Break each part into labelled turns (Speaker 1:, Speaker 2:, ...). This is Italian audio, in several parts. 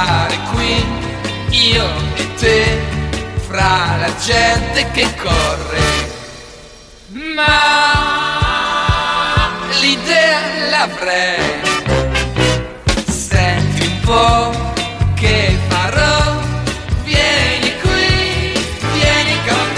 Speaker 1: stare qui, io e te, fra la gente che corre. Ma l'idea l'avrei. Senti un po' che farò, vieni qui, vieni con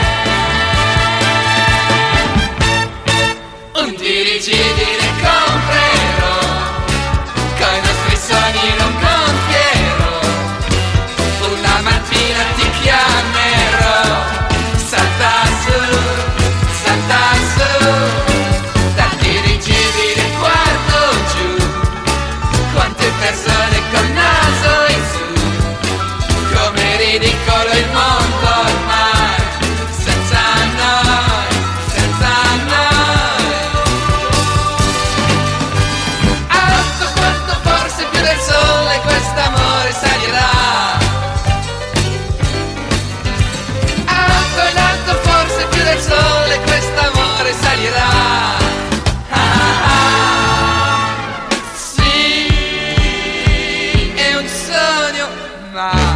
Speaker 1: me. Un dirigibile comprerò, coi nostri sogni non compierò. Una mattina ti chiamerò, salta su, dal dirigibile guardo giù, quante persone col naso in su, come ridicolo il mondo ormai, senza noi, senza noi. Alto quanto forse più del sole quest'amore salirà. Alto in alto forse più del sole quest'amore salirà. Sì, è un sogno, ma